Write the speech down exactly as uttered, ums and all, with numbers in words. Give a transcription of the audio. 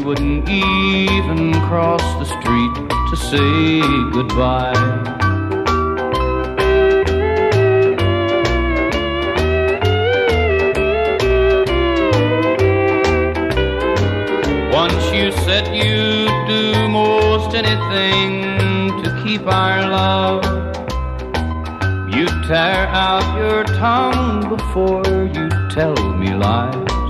wouldn't even cross the street to say goodbye. Once you said you'd do most anything to keep our love. You tear out your tongue before you tell me lies.